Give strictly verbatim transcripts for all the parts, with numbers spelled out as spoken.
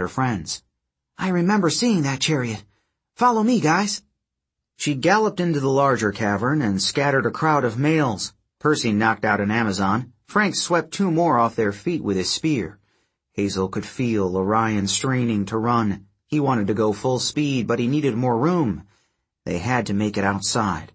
her friends. "I remember seeing that chariot. Follow me, guys." She galloped into the larger cavern and scattered a crowd of males. Percy knocked out an Amazon. Frank swept two more off their feet with his spear. Hazel could feel Orion straining to run. He wanted to go full speed, but he needed more room. They had to make it outside.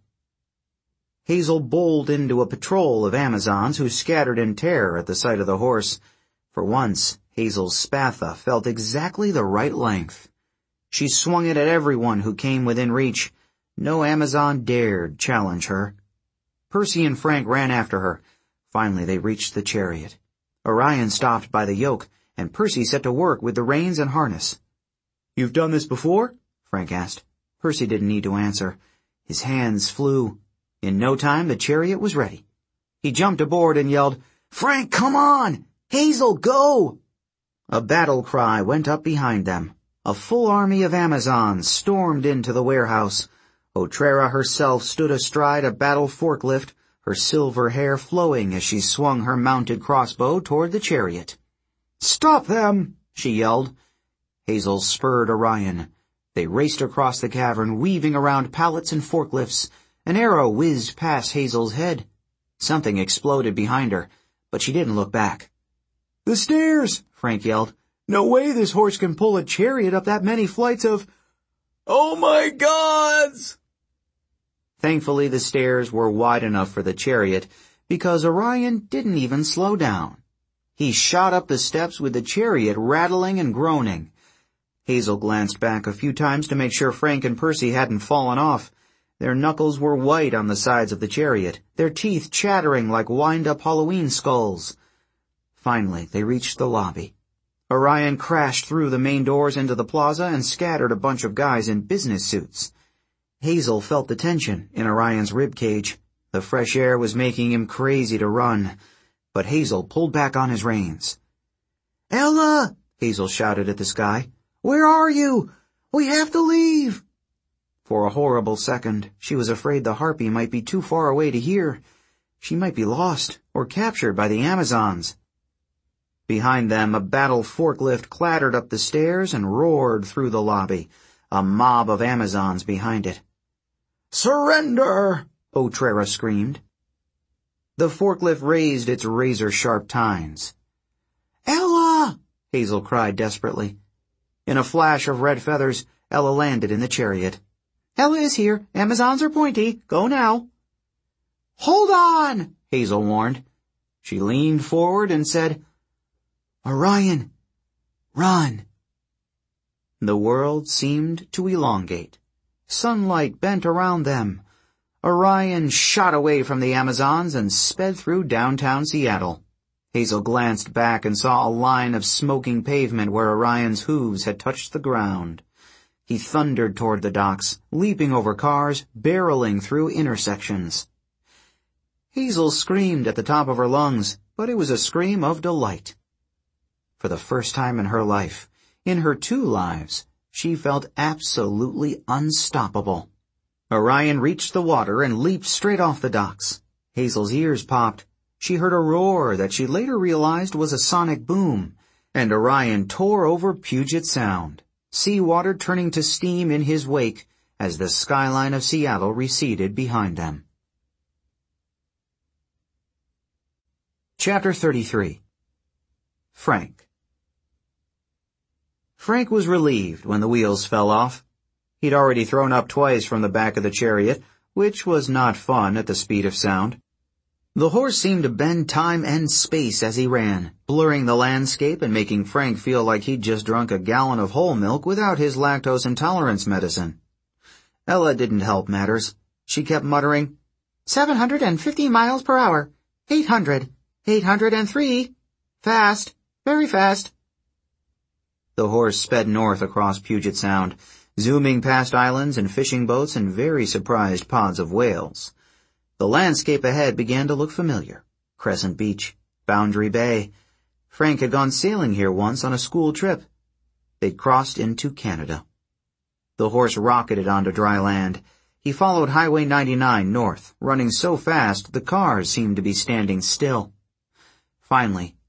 Hazel bowled into a patrol of Amazons who scattered in terror at the sight of the horse. For once, Hazel's spatha felt exactly the right length. She swung it at everyone who came within reach. No Amazon dared challenge her. Percy and Frank ran after her. Finally, they reached the chariot. Orion stopped by the yoke, and Percy set to work with the reins and harness. "You've done this before?" Frank asked. Percy didn't need to answer. His hands flew. In no time, the chariot was ready. He jumped aboard and yelled, "Frank, come on! Hazel, go!" A battle cry went up behind them. A full army of Amazons stormed into the warehouse. Otrera herself stood astride a battle forklift, her silver hair flowing as she swung her mounted crossbow toward the chariot. "Stop them!" she yelled. Hazel spurred Orion. They raced across the cavern, weaving around pallets and forklifts. An arrow whizzed past Hazel's head. Something exploded behind her, but she didn't look back. "The stairs!" Frank yelled. "No way this horse can pull a chariot up that many flights of... Oh my gods!" Thankfully, the stairs were wide enough for the chariot, because Orion didn't even slow down. He shot up the steps with the chariot rattling and groaning. Hazel glanced back a few times to make sure Frank and Percy hadn't fallen off. Their knuckles were white on the sides of the chariot, their teeth chattering like wind-up Halloween skulls. Finally, they reached the lobby. Orion crashed through the main doors into the plaza and scattered a bunch of guys in business suits. Hazel felt the tension in Orion's ribcage. The fresh air was making him crazy to run, but Hazel pulled back on his reins. "Ella!" Hazel shouted at the sky. "Where are you? We have to leave!" For a horrible second, she was afraid the harpy might be too far away to hear. She might be lost or captured by the Amazons. Behind them, a battle forklift clattered up the stairs and roared through the lobby, a mob of Amazons behind it. "Surrender!" Otrera screamed. The forklift raised its razor-sharp tines. "Ella!" Hazel cried desperately. In a flash of red feathers, Ella landed in the chariot. "Ella is here. Amazons are pointy. Go now." "Hold on!" Hazel warned. She leaned forward and said, "Orion, run." The world seemed to elongate. Sunlight bent around them. Orion shot away from the Amazons and sped through downtown Seattle. Hazel glanced back and saw a line of smoking pavement where Orion's hooves had touched the ground. He thundered toward the docks, leaping over cars, barreling through intersections. Hazel screamed at the top of her lungs, but it was a scream of delight. For the first time in her life, in her two lives, she felt absolutely unstoppable. Orion reached the water and leaped straight off the docks. Hazel's ears popped. She heard a roar that she later realized was a sonic boom, and Orion tore over Puget Sound, seawater turning to steam in his wake as the skyline of Seattle receded behind them. Chapter thirty-three. Frank. Frank was relieved when the wheels fell off. He'd already thrown up twice from the back of the chariot, which was not fun at the speed of sound. The horse seemed to bend time and space as he ran, blurring the landscape and making Frank feel like he'd just drunk a gallon of whole milk without his lactose intolerance medicine. Ella didn't help matters. She kept muttering, seven hundred fifty miles per hour, eight hundred, eight hundred three, fast, very fast. The horse sped north across Puget Sound, zooming past islands and fishing boats and very surprised pods of whales. The landscape ahead began to look familiar. Crescent Beach, Boundary Bay. Frank had gone sailing here once on a school trip. They'd crossed into Canada. The horse rocketed onto dry land. He followed Highway ninety-nine north, running so fast the cars seemed to be standing still. Finally,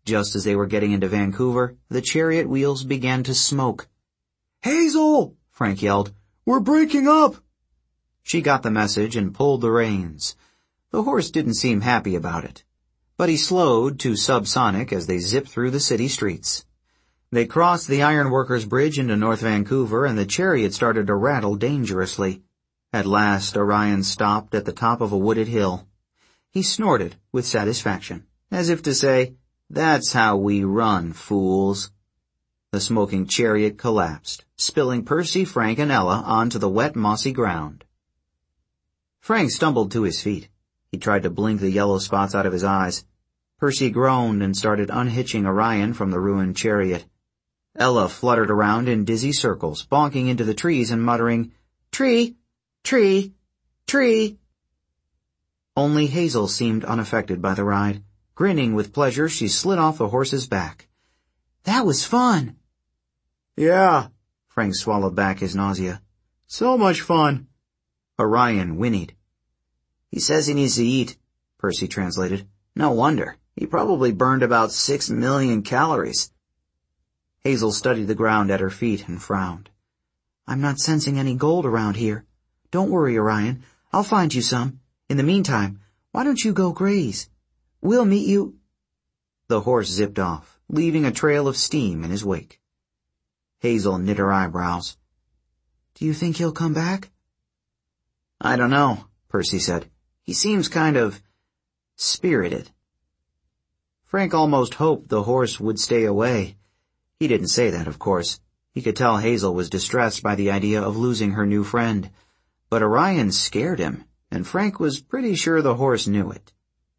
Just as they were getting into Vancouver, the chariot wheels began to smoke. "Hazel!" Frank yelled. "We're breaking up!" She got the message and pulled the reins. The horse didn't seem happy about it, but he slowed to subsonic as they zipped through the city streets. They crossed the Ironworkers Bridge into North Vancouver, and the chariot started to rattle dangerously. At last, Orion stopped at the top of a wooded hill. He snorted with satisfaction, as if to say, "That's how we run, fools." The smoking chariot collapsed, spilling Percy, Frank, and Ella onto the wet, mossy ground. Frank stumbled to his feet. He tried to blink the yellow spots out of his eyes. Percy groaned and started unhitching Orion from the ruined chariot. Ella fluttered around in dizzy circles, bonking into the trees and muttering, "Tree! Tree! Tree!" Only Hazel seemed unaffected by the ride. Grinning with pleasure, she slid off the horse's back. "That was fun." "Yeah," Frank swallowed back his nausea. "So much fun." Orion whinnied. "He says he needs to eat," Percy translated. "No wonder. He probably burned about six million calories." Hazel studied the ground at her feet and frowned. "I'm not sensing any gold around here. Don't worry, Orion. I'll find you some. In the meantime, why don't you go graze? We'll meet you—" The horse zipped off, leaving a trail of steam in his wake. Hazel knit her eyebrows. "Do you think he'll come back?" "I don't know," Percy said. "He seems kind of spirited." Frank almost hoped the horse would stay away. He didn't say that, of course. He could tell Hazel was distressed by the idea of losing her new friend. But Orion scared him, and Frank was pretty sure the horse knew it.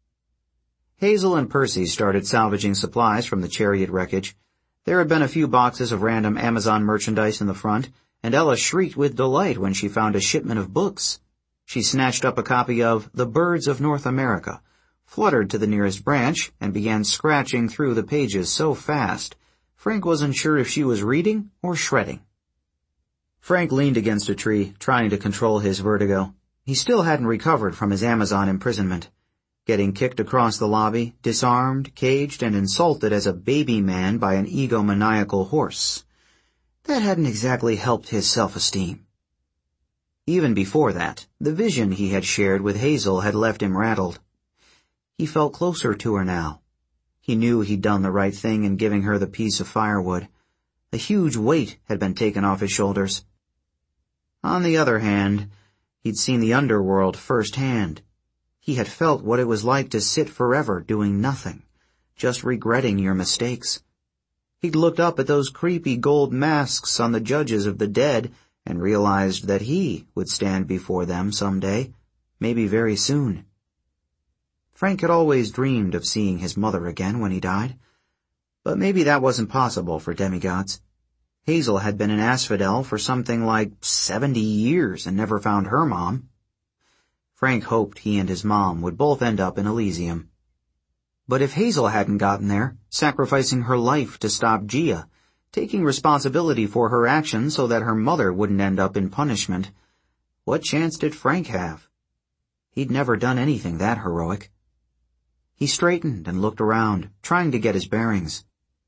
Hazel and Percy started salvaging supplies from the chariot wreckage. There had been a few boxes of random Amazon merchandise in the front, and Ella shrieked with delight when she found a shipment of books. She snatched up a copy of The Birds of North America, fluttered to the nearest branch, and began scratching through the pages so fast, Frank wasn't sure if she was reading or shredding. Frank leaned against a tree, trying to control his vertigo. He still hadn't recovered from his Amazon imprisonment. Getting kicked across the lobby, disarmed, caged, and insulted as a baby man by an egomaniacal horse. That hadn't exactly helped his self-esteem. Even before that, the vision he had shared with Hazel had left him rattled. He felt closer to her now. He knew he'd done the right thing in giving her the piece of firewood. A huge weight had been taken off his shoulders. On the other hand, he'd seen the underworld firsthand. He had felt what it was like to sit forever doing nothing, just regretting your mistakes. He'd looked up at those creepy gold masks on the judges of the dead and realized that he would stand before them someday, maybe very soon. Frank had always dreamed of seeing his mother again when he died, but maybe that wasn't possible for demigods. Hazel had been in Asphodel for something like seventy years and never found her mom. Frank hoped he and his mom would both end up in Elysium. But if Hazel hadn't gotten there, sacrificing her life to stop Gia, taking responsibility for her actions so that her mother wouldn't end up in punishment, what chance did Frank have? He'd never done anything that heroic. He straightened and looked around, trying to get his bearings.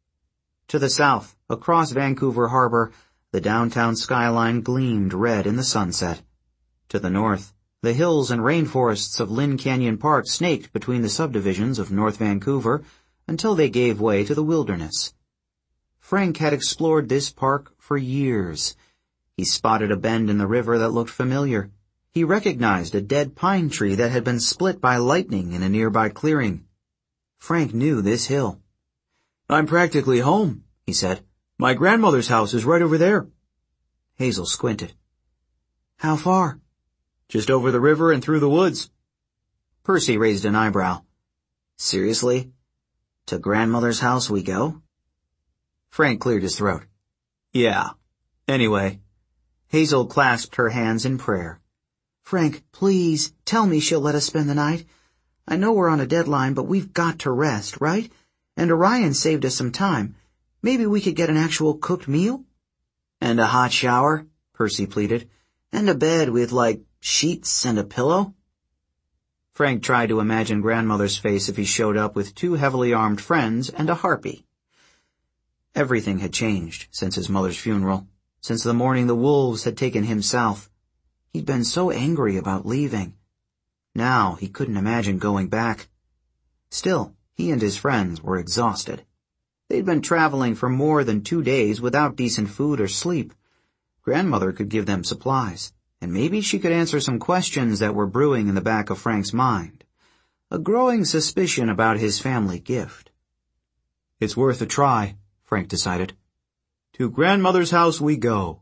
To the south, across Vancouver Harbor, the downtown skyline gleamed red in the sunset. To the north, the hills and rainforests of Lynn Canyon Park snaked between the subdivisions of North Vancouver until they gave way to the wilderness. Frank had explored this park for years. He spotted a bend in the river that looked familiar. He recognized a dead pine tree that had been split by lightning in a nearby clearing. Frank knew this hill. "I'm practically home," he said. "My grandmother's house is right over there." Hazel squinted. "How far?" "Just over the river and through the woods." Percy raised an eyebrow. "Seriously? To grandmother's house we go?" Frank cleared his throat. "Yeah. Anyway." Hazel clasped her hands in prayer. "Frank, please, tell me she'll let us spend the night. I know we're on a deadline, but we've got to rest, right? And Orion saved us some time. Maybe we could get an actual cooked meal?" "And a hot shower," Percy pleaded. "And a bed with, like, sheets and a pillow?" Frank tried to imagine Grandmother's face if he showed up with two heavily armed friends and a harpy. Everything had changed since his mother's funeral, since the morning the wolves had taken him south. He'd been so angry about leaving. Now he couldn't imagine going back. Still, he and his friends were exhausted. They'd been traveling for more than two days without decent food or sleep. Grandmother could give them supplies, and maybe she could answer some questions that were brewing in the back of Frank's mind. A growing suspicion about his family gift. It's worth a try, Frank decided. To Grandmother's house we go.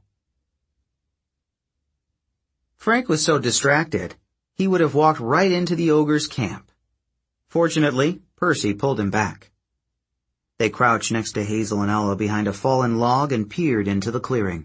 Frank was so distracted, he would have walked right into the ogre's camp. Fortunately, Percy pulled him back. They crouched next to Hazel and Ella behind a fallen log and peered into the clearing.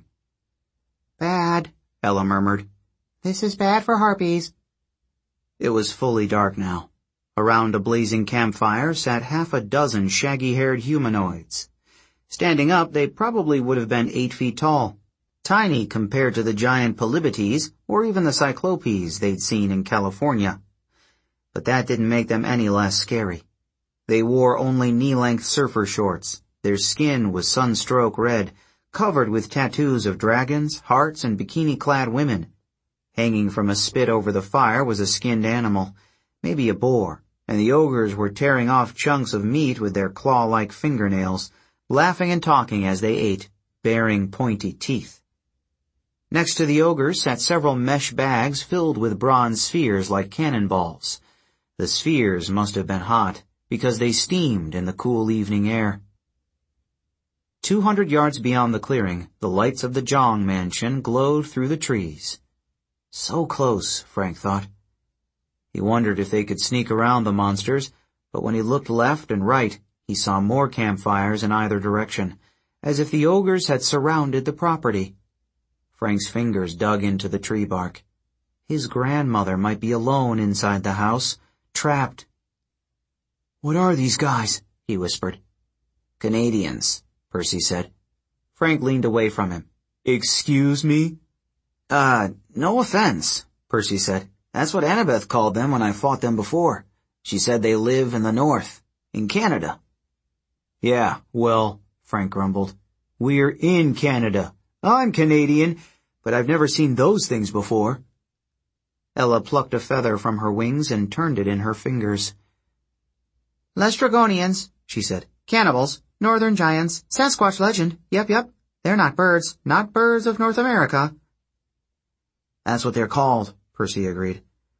Bad, Ella murmured. This is bad for harpies. It was fully dark now. Around a blazing campfire sat half a dozen shaggy-haired humanoids. Standing up, they probably would have been eight feet tall, tiny compared to the giant polybotes or even the cyclopes they'd seen in California. But that didn't make them any less scary. They wore only knee-length surfer shorts. Their skin was sunstroke red, covered with tattoos of dragons, hearts, and bikini-clad women. Hanging from a spit over the fire was a skinned animal, maybe a boar, and the ogres were tearing off chunks of meat with their claw-like fingernails, laughing and talking as they ate, baring pointy teeth. Next to the ogres sat several mesh bags filled with bronze spheres like cannonballs. The spheres must have been hot, because they steamed in the cool evening air. Two hundred yards beyond the clearing, the lights of the Zhang mansion glowed through the trees. So close, Frank thought. He wondered if they could sneak around the monsters, but when he looked left and right, he saw more campfires in either direction, as if the ogres had surrounded the property. Frank's fingers dug into the tree bark. His grandmother might be alone inside the house, trapped. "What are these guys?" he whispered. "Canadians," Percy said. Frank leaned away from him. "Excuse me?" Uh, no offense," Percy said. "That's what Annabeth called them when I fought them before. She said they live in the north, in Canada." "Yeah, well," Frank grumbled, "we're in Canada. I'm Canadian, but I've never seen those things before." Ella plucked a feather from her wings and turned it in her fingers. "Lestragonians," she said. "Cannibals, northern giants, Sasquatch legend. Yep, yep. They're not birds, not birds of North America." "That's what they're called," Percy agreed.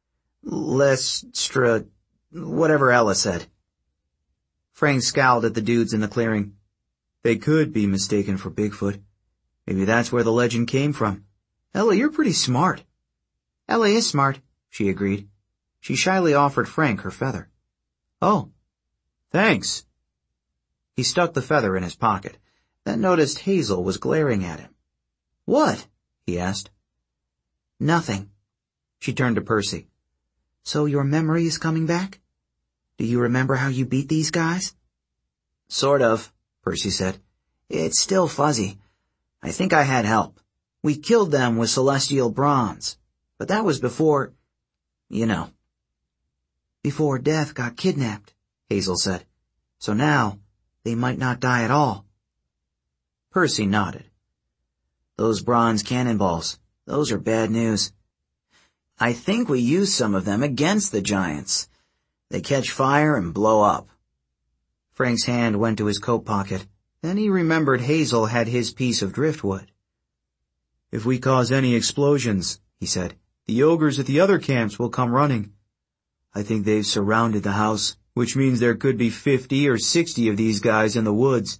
Lestra... whatever Ella said. Frank scowled at the dudes in the clearing. They could be mistaken for Bigfoot. Maybe that's where the legend came from. Ella, you're pretty smart. Ella is smart, she agreed. She shyly offered Frank her feather. "Oh, thanks." He stuck the feather in his pocket, then noticed Hazel was glaring at him. "What?" he asked. "Nothing." She turned to Percy. "So your memory is coming back? Do you remember how you beat these guys?" "Sort of," Percy said. "It's still fuzzy. I think I had help. We killed them with celestial bronze. But that was before, you know." "Before Death got kidnapped," Hazel said. "So now, they might not die at all." Percy nodded. "Those bronze cannonballs, those are bad news. I think we used some of them against the giants. They catch fire and blow up." Frank's hand went to his coat pocket. Then he remembered Hazel had his piece of driftwood. "If we cause any explosions," he said, "the ogres at the other camps will come running. I think they've surrounded the house, which means there could be fifty or sixty of these guys in the woods."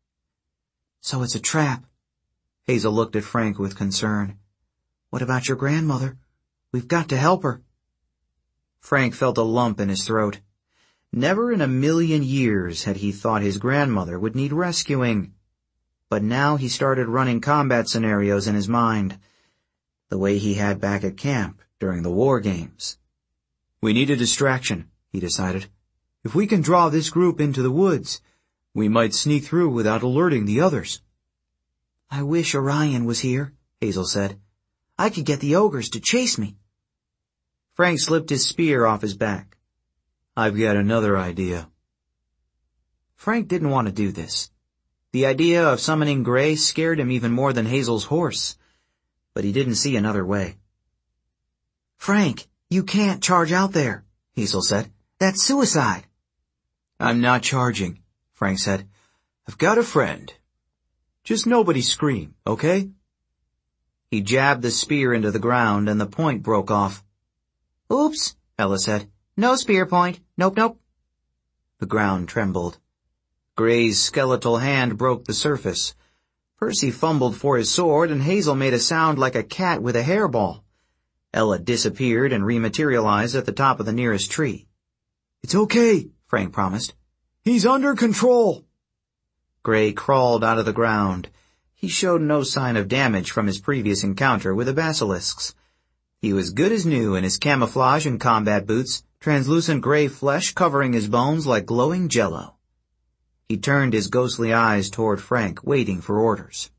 "So it's a trap." Hazel looked at Frank with concern. "What about your grandmother? We've got to help her." Frank felt a lump in his throat. Never in a million years had he thought his grandmother would need rescuing. But now he started running combat scenarios in his mind, the way he had back at camp during the war games. "We need a distraction," he decided. "If we can draw this group into the woods, we might sneak through without alerting the others." "I wish Orion was here," Hazel said. "I could get the ogres to chase me." Frank slipped his spear off his back. "I've got another idea." Frank didn't want to do this. The idea of summoning Gray scared him even more than Hazel's horse, but he didn't see another way. "Frank, you can't charge out there," Hazel said. "That's suicide." "I'm not charging," Frank said. "I've got a friend. Just nobody scream, okay?" He jabbed the spear into the ground and the point broke off. "Oops," Ella said. "No spear point. Nope, nope." The ground trembled. Gray's skeletal hand broke the surface. Percy fumbled for his sword and Hazel made a sound like a cat with a hairball. Ella disappeared and rematerialized at the top of the nearest tree. "It's okay," Frank promised. "He's under control." Gray crawled out of the ground. He showed no sign of damage from his previous encounter with the basilisks. He was good as new in his camouflage and combat boots, translucent gray flesh covering his bones like glowing jello. He turned his ghostly eyes toward Frank, waiting for orders.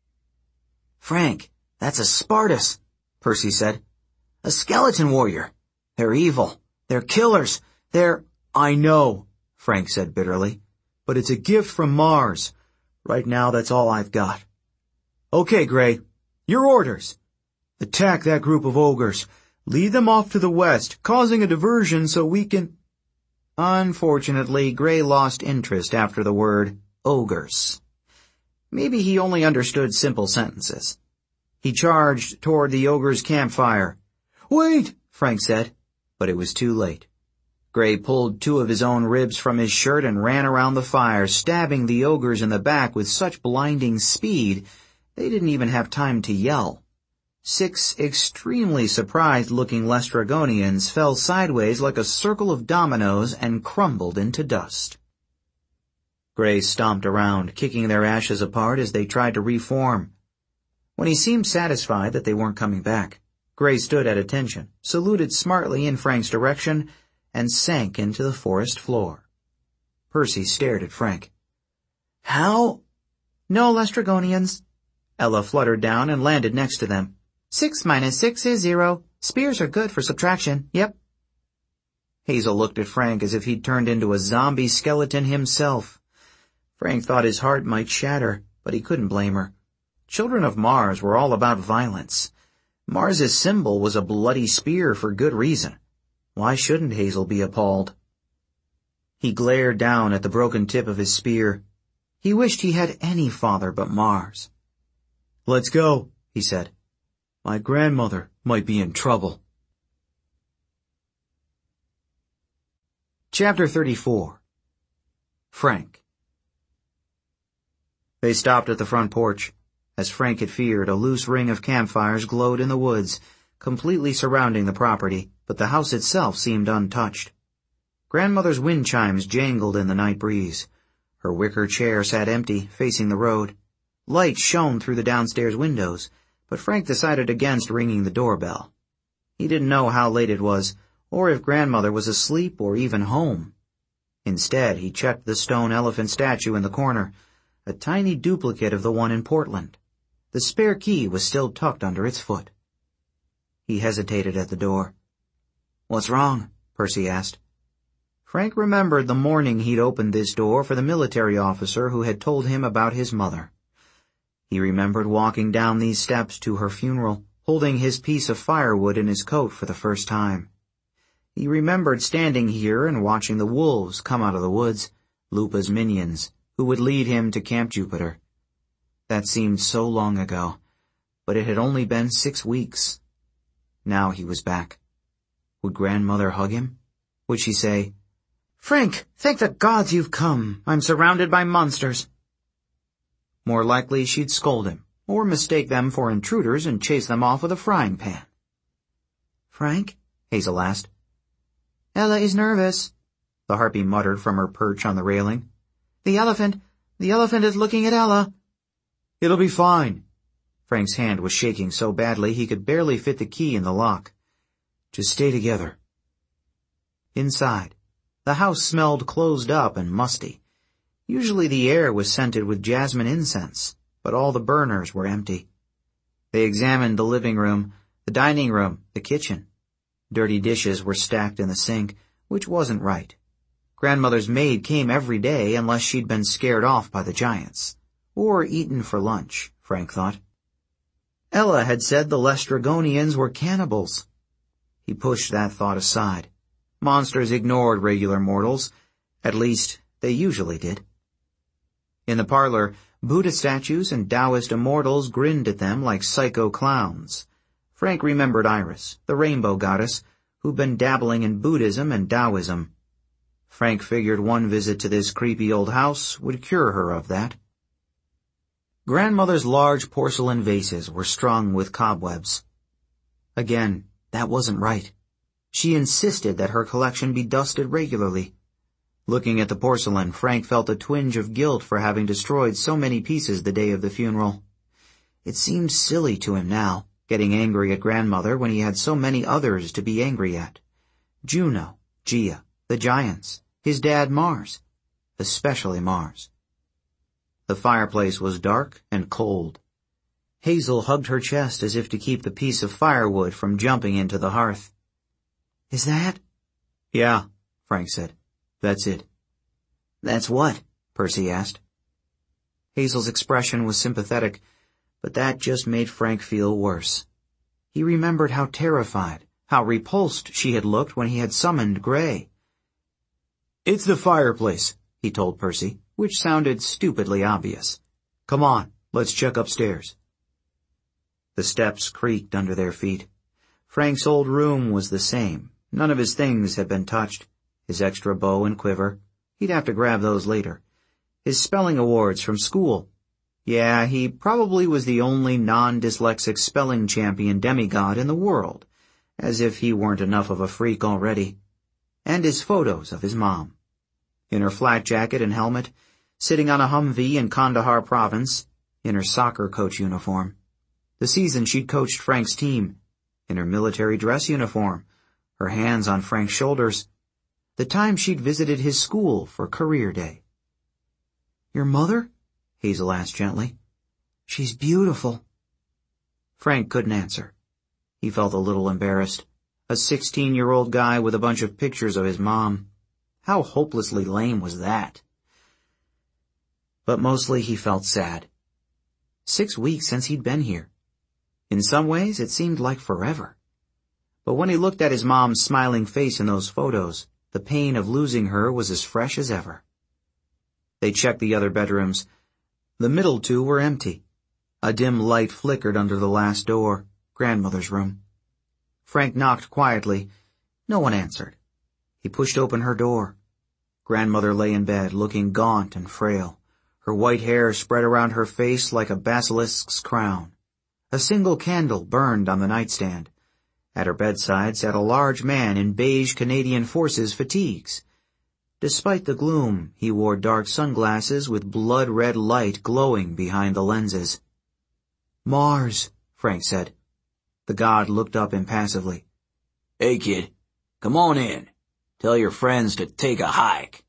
"Frank, that's a Spartus," Percy said. "A skeleton warrior. They're evil. They're killers. They're—" "I know," Frank said bitterly, "but it's a gift from Mars. Right now, that's all I've got." "Okay, Gray. Your orders. Attack that group of ogres. Lead them off to the west, causing a diversion so we can—" Unfortunately, Gray lost interest after the word ogres. Maybe he only understood simple sentences. He charged toward the ogre's campfire. "Wait!" Frank said, but it was too late. Gray pulled two of his own ribs from his shirt and ran around the fire, stabbing the ogres in the back with such blinding speed they didn't even have time to yell. Six extremely surprised-looking Lestragonians fell sideways like a circle of dominoes and crumbled into dust. Gray stomped around, kicking their ashes apart as they tried to reform. When he seemed satisfied that they weren't coming back, Gray stood at attention, saluted smartly in Frank's direction, and sank into the forest floor. Percy stared at Frank. "How?" "No Lestragonians." Ella fluttered down and landed next to them. Six minus six is zero. Spears are good for subtraction. Yep. Hazel looked at Frank as if he'd turned into a zombie skeleton himself. Frank thought his heart might shatter, but he couldn't blame her. Children of Mars were all about violence. Mars's symbol was a bloody spear for good reason. Why shouldn't Hazel be appalled? He glared down at the broken tip of his spear. He wished he had any father but Mars. "Let's go," he said. "My grandmother might be in trouble." Chapter thirty-four. Frank. They stopped at the front porch. As Frank had feared, a loose ring of campfires glowed in the woods, completely surrounding the property, but the house itself seemed untouched. Grandmother's wind chimes jangled in the night breeze. Her wicker chair sat empty, facing the road. Light shone through the downstairs windows, but Frank decided against ringing the doorbell. He didn't know how late it was, or if Grandmother was asleep or even home. Instead, he checked the stone elephant statue in the corner, a tiny duplicate of the one in Portland. The spare key was still tucked under its foot. He hesitated at the door. "What's wrong?" Percy asked. Frank remembered the morning he'd opened this door for the military officer who had told him about his mother. He remembered walking down these steps to her funeral, holding his piece of firewood in his coat for the first time. He remembered standing here and watching the wolves come out of the woods, Lupa's minions, who would lead him to Camp Jupiter. That seemed so long ago, but it had only been six weeks. Now he was back. Would Grandmother hug him? Would she say, "Frank, thank the gods you've come. I'm surrounded by monsters." More likely she'd scold him, or mistake them for intruders and chase them off with a frying pan. "Frank?" Hazel asked. "Ella is nervous," the harpy muttered from her perch on the railing. The elephant, the elephant is looking at Ella." "It'll be fine." Frank's hand was shaking so badly he could barely fit the key in the lock. "Just stay together." Inside, the house smelled closed up and musty. Usually the air was scented with jasmine incense, but all the burners were empty. They examined the living room, the dining room, the kitchen. Dirty dishes were stacked in the sink, which wasn't right. Grandmother's maid came every day unless she'd been scared off by the giants. Or eaten for lunch, Frank thought. Ella had said the Lestrygonians were cannibals. He pushed that thought aside. Monsters ignored regular mortals. At least, they usually did. In the parlor, Buddha statues and Taoist immortals grinned at them like psycho clowns. Frank remembered Iris, the rainbow goddess, who'd been dabbling in Buddhism and Taoism. Frank figured one visit to this creepy old house would cure her of that. Grandmother's large porcelain vases were strung with cobwebs. Again, that wasn't right. She insisted that her collection be dusted regularly. Looking at the porcelain, Frank felt a twinge of guilt for having destroyed so many pieces the day of the funeral. It seemed silly to him now, getting angry at Grandmother when he had so many others to be angry at. Juno, Gia, the giants, his dad Mars, especially Mars. The fireplace was dark and cold. Hazel hugged her chest as if to keep the piece of firewood from jumping into the hearth. "Is that?" "Yeah," Frank said. "That's it." "That's what?" Percy asked. Hazel's expression was sympathetic, but that just made Frank feel worse. He remembered how terrified, how repulsed she had looked when he had summoned Gray. "It's the fireplace," he told Percy, which sounded stupidly obvious. "Come on, let's check upstairs." The steps creaked under their feet. Frank's old room was the same. None of his things had been touched. His extra bow and quiver. He'd have to grab those later. His spelling awards from school. Yeah, he probably was the only non-dyslexic spelling champion demigod in the world, as if he weren't enough of a freak already. And his photos of his mom. In her flat jacket and helmet, sitting on a Humvee in Kandahar province, in her soccer coach uniform. The season she'd coached Frank's team, in her military dress uniform, her hands on Frank's shoulders. The time she'd visited his school for career day. "Your mother?" Hazel asked gently. "She's beautiful." Frank couldn't answer. He felt a little embarrassed. A sixteen-year-old guy with a bunch of pictures of his mom. How hopelessly lame was that? But mostly he felt sad. Six weeks since he'd been here. In some ways, it seemed like forever. But when he looked at his mom's smiling face in those photos, the pain of losing her was as fresh as ever. They checked the other bedrooms. The middle two were empty. A dim light flickered under the last door, Grandmother's room. Frank knocked quietly. No one answered. He pushed open her door. Grandmother lay in bed, looking gaunt and frail. Her white hair spread around her face like a basilisk's crown. A single candle burned on the nightstand. At her bedside sat a large man in beige Canadian Forces fatigues. Despite the gloom, he wore dark sunglasses with blood-red light glowing behind the lenses. "Mars," Frank said. The god looked up impassively. "Hey, kid, come on in. Tell your friends to take a hike."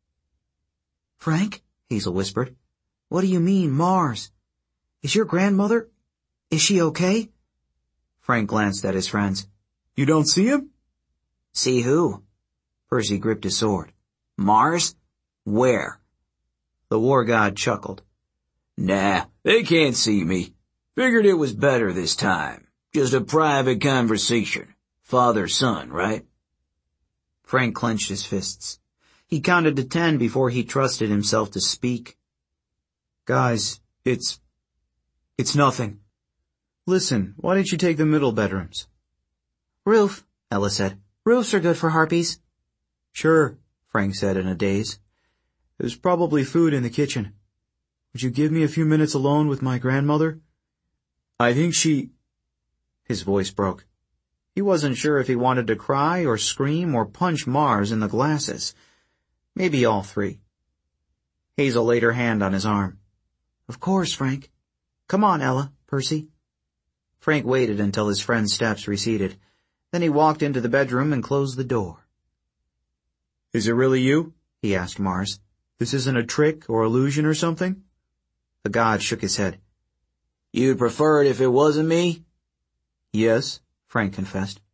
"Frank," Hazel whispered, "what do you mean, Mars? Is your grandmother... is she okay?" Frank glanced at his friends. "You don't see him?" "See who?" Percy gripped his sword. "Mars? Where?" The war god chuckled. "Nah, they can't see me. Figured it was better this time. Just a private conversation. Father-son, right?" Frank clenched his fists. He counted to ten before he trusted himself to speak. "Guys, it's... it's nothing. Listen, why didn't you take the middle bedrooms?" "Roof," Ella said. "Roofs are good for harpies." "Sure," Frank said in a daze. "There's probably food in the kitchen. Would you give me a few minutes alone with my grandmother? I think she..." His voice broke. He wasn't sure if he wanted to cry or scream or punch Mars in the glasses. Maybe all three. Hazel laid her hand on his arm. "Of course, Frank. Come on, Ella, Percy." Frank waited until his friend's steps receded. Then he walked into the bedroom and closed the door. "Is it really you?" he asked Mars. "This isn't a trick or illusion or something?" The god shook his head. "You'd prefer it if it wasn't me?" "Yes," Frank confessed.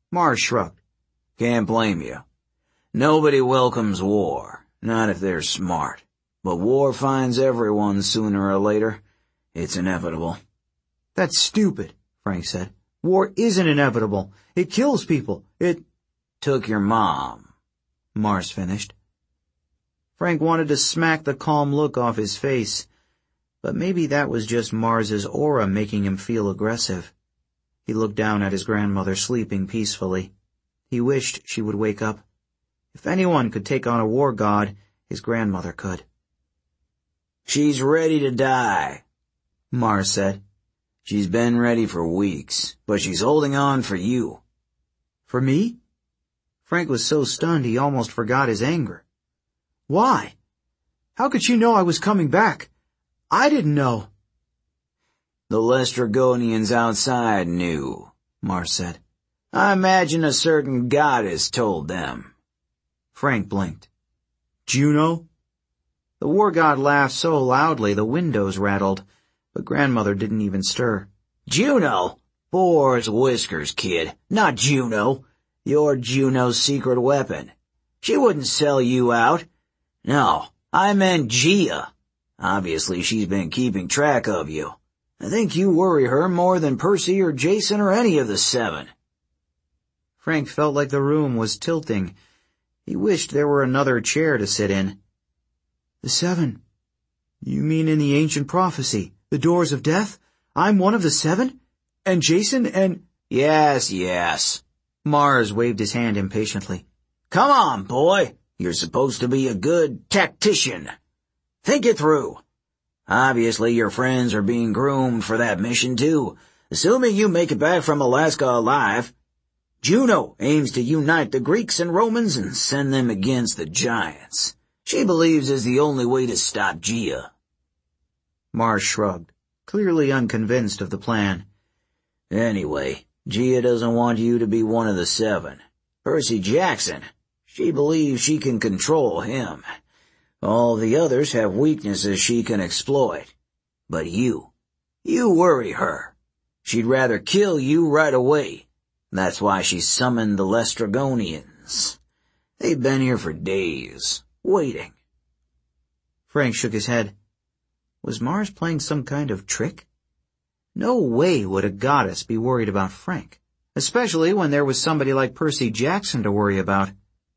Mars shrugged. Can't blame you. Nobody welcomes war, not if they're smart. But war finds everyone sooner or later. It's inevitable. That's stupid, Frank said. War isn't inevitable. It kills people. It took your mom, Mars finished. Frank wanted to smack the calm look off his face, but maybe that was just Mars's aura making him feel aggressive. He looked down at his grandmother sleeping peacefully. He wished she would wake up. If anyone could take on a war god, his grandmother could. She's ready to die, Mars said. She's been ready for weeks, but she's holding on for you. For me? Frank was so stunned he almost forgot his anger. Why? How could she know I was coming back? I didn't know. The Lestragonians outside knew, Mars said. I imagine a certain goddess told them. Frank blinked. Juno? The war god laughed so loudly the windows rattled, but grandmother didn't even stir. Juno? Boar's whiskers, kid. Not Juno. You're Juno's secret weapon. She wouldn't sell you out. No, I meant Gia. Obviously she's been keeping track of you. I think you worry her more than Percy or Jason or any of the seven. Frank felt like the room was tilting. He wished there were another chair to sit in. The seven? You mean in the ancient prophecy, the doors of death? I'm one of the seven? And Jason and— Yes, yes. Mars waved his hand impatiently. Come on, boy. You're supposed to be a good tactician. Think it through. Obviously your friends are being groomed for that mission too, assuming you make it back from Alaska alive. Juno aims to unite the Greeks and Romans and send them against the giants. She believes is the only way to stop Gia. Mars shrugged, clearly unconvinced of the plan. Anyway, Gia doesn't want you to be one of the seven. Percy Jackson, she believes she can control him. All the others have weaknesses she can exploit. But you, you worry her. She'd rather kill you right away. That's why she summoned the Lestragonians. They've been here for days, waiting. Frank shook his head. Was Mars playing some kind of trick? No way would a goddess be worried about Frank, especially when there was somebody like Percy Jackson to worry about.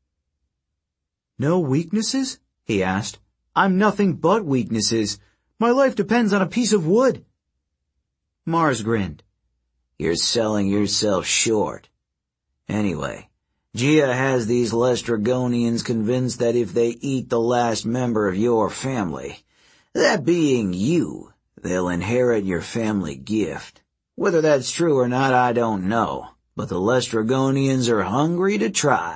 No weaknesses? He asked. I'm nothing but weaknesses. My life depends on a piece of wood. Mars grinned. You're selling yourself short. Anyway, Gia has these Lestragonians convinced that if they eat the last member of your family, that being you, they'll inherit your family gift. Whether that's true or not, I don't know, but the Lestragonians are hungry to try.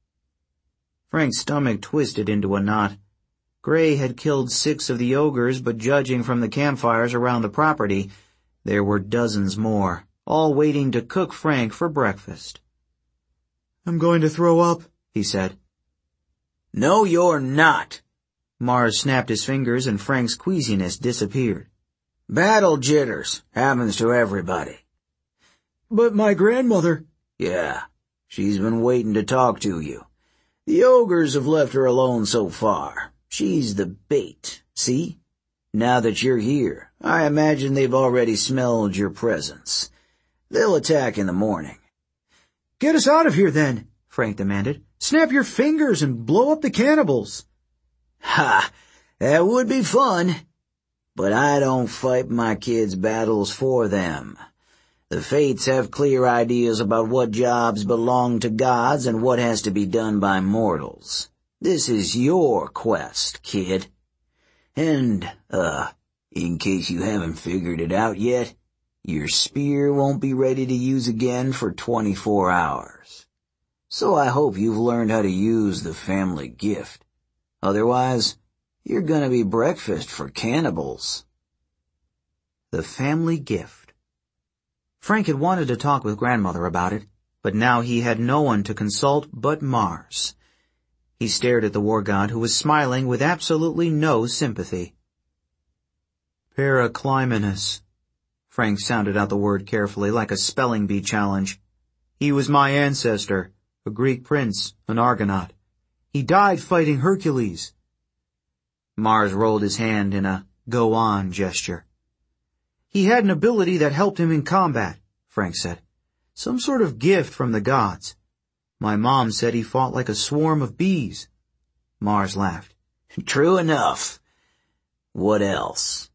Frank's stomach twisted into a knot. Gray had killed six of the ogres, but judging from the campfires around the property, there were dozens more, all waiting to cook Frank for breakfast. I'm going to throw up, he said. No, you're not. Mars snapped his fingers and Frank's queasiness disappeared. Battle jitters. Happens to everybody. But my grandmother... Yeah, she's been waiting to talk to you. The ogres have left her alone so far. She's the bait, see? Now that you're here, I imagine they've already smelled your presence. They'll attack in the morning. Get us out of here then, Frank demanded. Snap your fingers and blow up the cannibals. Ha! That would be fun. But I don't fight my kids' battles for them. The Fates have clear ideas about what jobs belong to gods and what has to be done by mortals. This is your quest, kid. And, uh, in case you haven't figured it out yet, your spear won't be ready to use again for twenty-four hours. So I hope you've learned how to use the family gift. Otherwise, you're gonna be breakfast for cannibals. The family gift. Frank had wanted to talk with grandmother about it, but now he had no one to consult but Mars. He stared at the war god, who was smiling with absolutely no sympathy. Paracliminus. Frank sounded out the word carefully, like a spelling bee challenge. He was my ancestor, a Greek prince, an Argonaut. He died fighting Hercules. Mars rolled his hand in a go on gesture. He had an ability that helped him in combat, Frank said. Some sort of gift from the gods. My mom said he fought like a swarm of bees. Mars laughed. True enough. What else?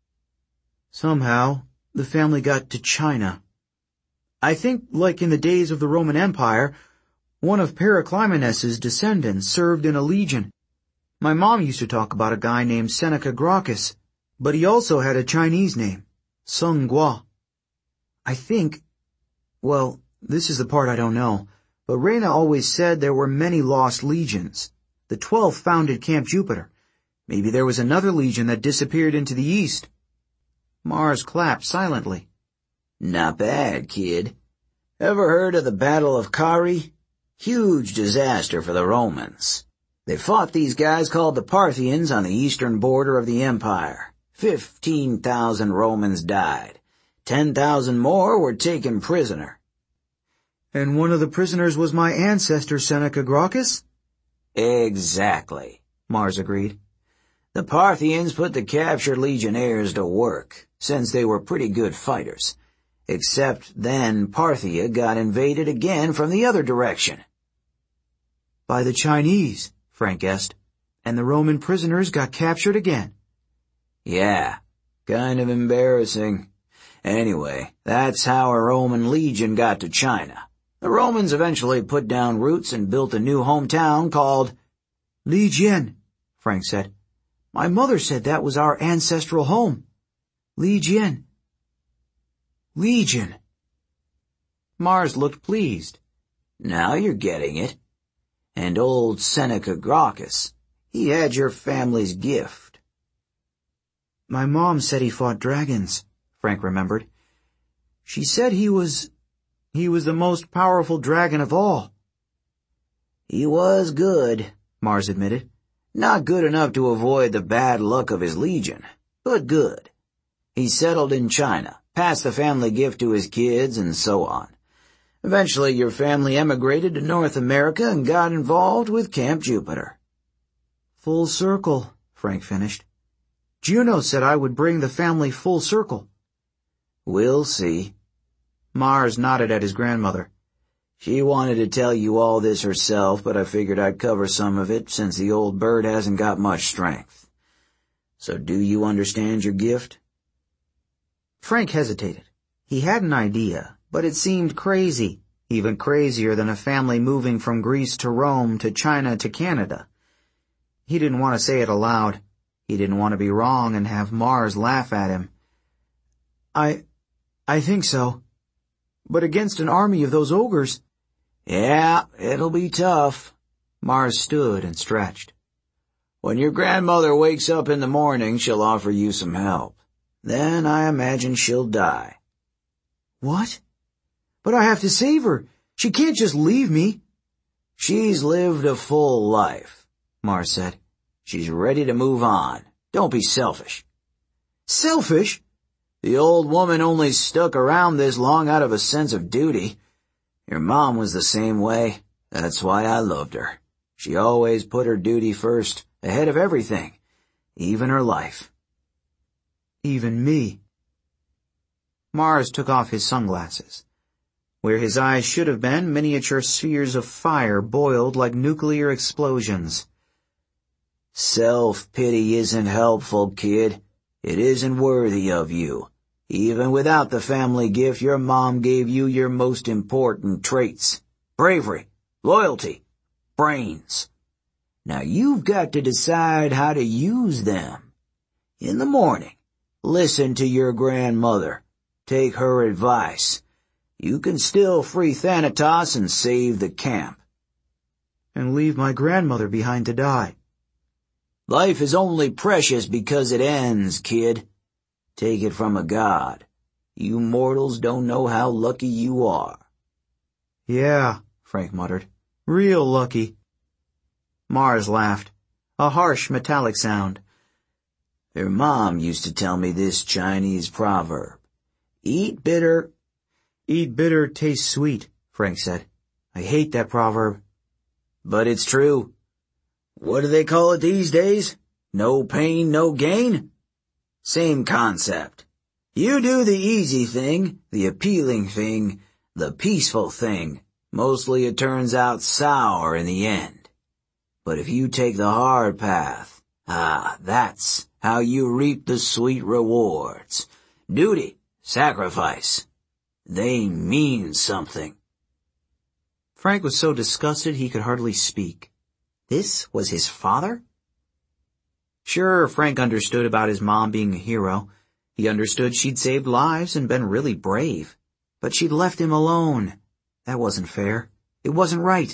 Somehow, the family got to China. I think, like in the days of the Roman Empire, one of Periclymenus' descendants served in a legion. My mom used to talk about a guy named Seneca Gracchus, but he also had a Chinese name, Sung Gua. I think, well, this is the part I don't know, but Reyna always said there were many lost legions. The Twelfth founded Camp Jupiter. Maybe there was another legion that disappeared into the east. Mars clapped silently. Not bad, kid. Ever heard of the Battle of Carrhae? Huge disaster for the Romans. They fought these guys called the Parthians on the eastern border of the empire. Fifteen thousand Romans died. Ten thousand more were taken prisoner. And one of the prisoners was my ancestor, Seneca Gracchus? Exactly, Mars agreed. The Parthians put the captured legionnaires to work, since they were pretty good fighters. Except then Parthia got invaded again from the other direction. By the Chinese, Frank guessed, and the Roman prisoners got captured again. Yeah, kind of embarrassing. Anyway, that's how a Roman legion got to China. The Romans eventually put down roots and built a new hometown called Lijian, Frank said. My mother said that was our ancestral home. Lijian. Legion. Mars looked pleased. Now you're getting it. And old Seneca Gracchus, he had your family's gift. My mom said he fought dragons, Frank remembered. She said he was, he was the most powerful dragon of all. He was good, Mars admitted. Not good enough to avoid the bad luck of his legion, but good. He settled in China, passed the family gift to his kids, and so on. Eventually, your family emigrated to North America and got involved with Camp Jupiter. Full circle, Frank finished. Juno said I would bring the family full circle. We'll see. Mars nodded at his grandmother. She wanted to tell you all this herself, but I figured I'd cover some of it since the old bird hasn't got much strength. So do you understand your gift? Frank hesitated. He had an idea, but it seemed crazy, even crazier than a family moving from Greece to Rome to China to Canada. He didn't want to say it aloud. He didn't want to be wrong and have Mars laugh at him. I, I think so. But against an army of those ogres... Yeah, it'll be tough. Mars stood and stretched. When your grandmother wakes up in the morning, she'll offer you some help. Then I imagine she'll die. What? But I have to save her. She can't just leave me. She's lived a full life, Mars said. She's ready to move on. Don't be selfish. Selfish? The old woman only stuck around this long out of a sense of duty. Your mom was the same way. That's why I loved her. She always put her duty first, ahead of everything, even her life. Even me. Mars took off his sunglasses. Where his eyes should have been, miniature spheres of fire boiled like nuclear explosions. Self-pity isn't helpful, kid. It isn't worthy of you. Even without the family gift, your mom gave you your most important traits. Bravery, loyalty, brains. Now you've got to decide how to use them. In the morning, listen to your grandmother. Take her advice. You can still free Thanatos and save the camp. And leave my grandmother behind to die. Life is only precious because it ends, kid. Take it from a god. You mortals don't know how lucky you are. Yeah, Frank muttered. Real lucky. Mars laughed. A harsh metallic sound. Her mom used to tell me this Chinese proverb. Eat bitter. Eat bitter, taste sweet, Frank said. I hate that proverb. But it's true. What do they call it these days? No pain, no gain? Same concept. You do the easy thing, the appealing thing, the peaceful thing. Mostly it turns out sour in the end. But if you take the hard path, ah, that's how you reap the sweet rewards. Duty, sacrifice. They mean something. Frank was so disgusted he could hardly speak. This was his father? Sure, Frank understood about his mom being a hero. He understood she'd saved lives and been really brave. But she'd left him alone. That wasn't fair. It wasn't right.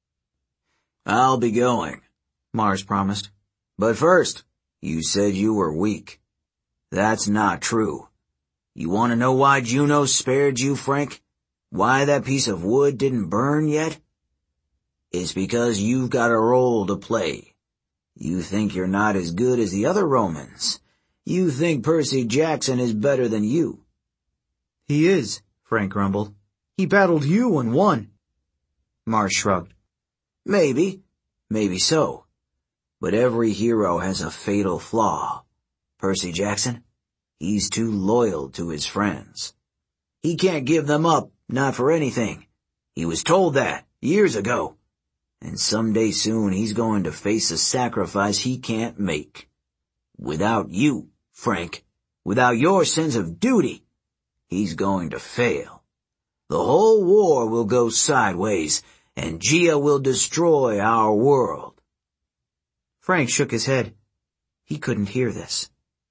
I'll be going, Mars promised. But first, you said you were weak. That's not true. You want to know why Juno spared you, Frank? Why that piece of wood didn't burn yet? It's because you've got a role to play. You think you're not as good as the other Romans. You think Percy Jackson is better than you. He is, Frank grumbled. He battled you and won. Mars shrugged. Maybe. Maybe so. But every hero has a fatal flaw. Percy Jackson, he's too loyal to his friends. He can't give them up, not for anything. He was told that years ago. And someday soon he's going to face a sacrifice he can't make. Without you, Frank, without your sense of duty, he's going to fail. The whole war will go sideways, and Gia will destroy our world. Frank shook his head. He couldn't hear this.